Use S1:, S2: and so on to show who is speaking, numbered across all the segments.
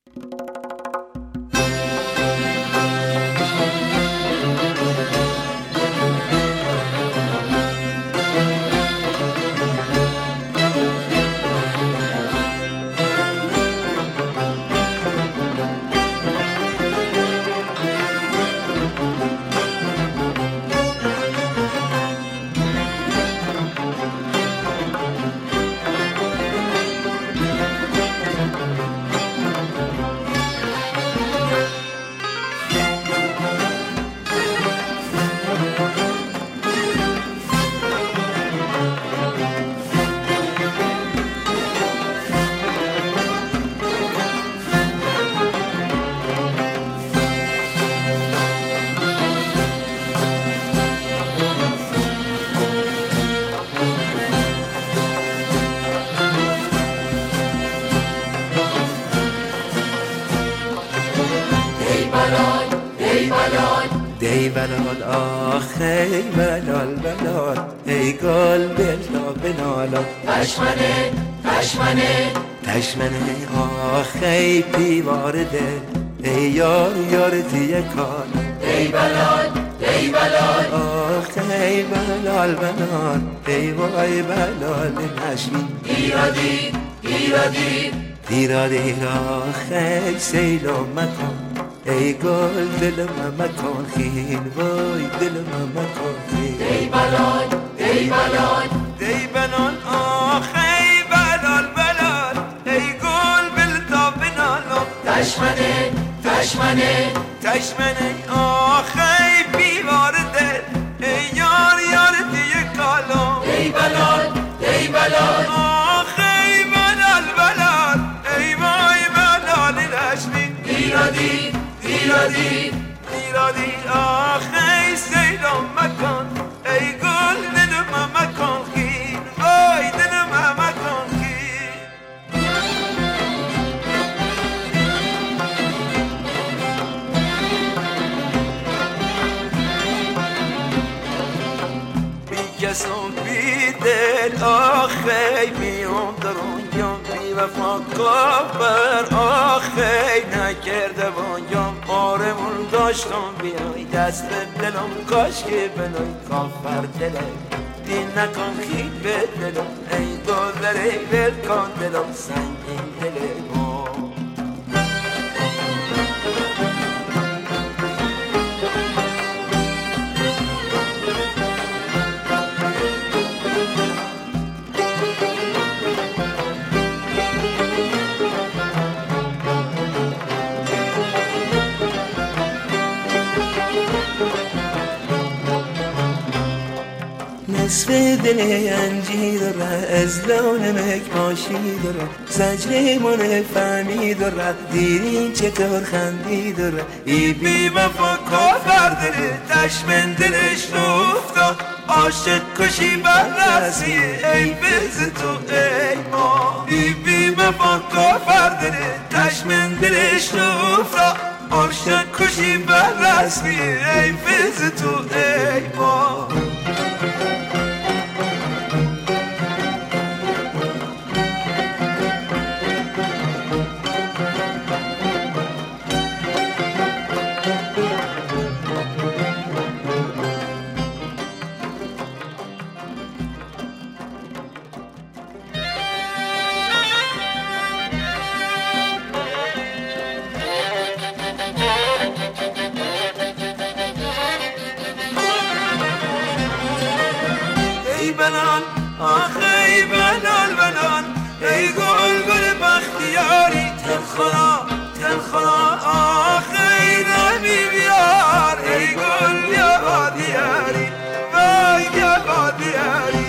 S1: ای بلال آخ ای بلال بلال ای گل بلا بنالا
S2: تشمنه تشمنه
S1: تشمنه آخ ای پیوار دل ای یار یار تیه کال
S2: ای بلال ای بلال
S1: آخ ای بلال بلال ای وای بلال نشمین
S2: ایرادی ایرادی
S1: دیرا دیرا آخ ای سیل و مکان ای گل دل مکان خیل وای دل مکان خیل
S2: ای بلال ای بلال
S1: ای بلال آخ ای بلال بلال ای گل بلتا بنالا
S2: تشمنه تشمنه
S1: تشمنه آخ ای بیوار دل ای یار یار دیگه کالا
S2: ای بلال ای بلال
S1: آخ ای بلال بلال ای وای بلال رشمین
S2: ایرادی ایرادی
S1: ایرادی آخ ای سیلام مکان ای گل دل مکان خیل وای دل مکان خیل بی کسان بی دل آخ ای بیام درونجام بی وفا کافر آخ ای نکرده بانجام آرمون داشتم بیای دست به دلم کاش که بلای کافر دلم دین نکن خیل به دلم ای گذر ای ولکان دلم سنگین دلم نصف دل انجی داره از لون مکماشی داره زجر من فهمی داره دیرین چطور خندی داره ای بی وفا کافر داره دشمن دلش افتاد عاشق کشی بررسی ای بز تو ای ما ای بی وفا کافر داره دشمن دلش افتاد عاشق کشی بررسی ای بز تو ای ما ای بلال آخ ای بلال بلال ای گل گل بختیاری تل خدا آخ ای رمی بیار ای گل یا دیاری وای یا دیاری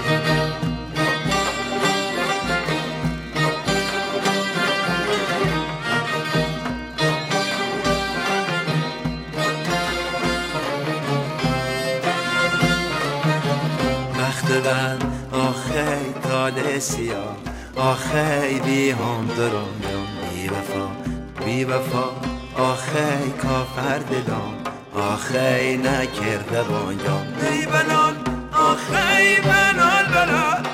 S1: بند آخی تال سیاه آخی بی هم درام بی وفا آخی کافر دلام آخی نکرده بانجام ای بلال آخی بلال بلال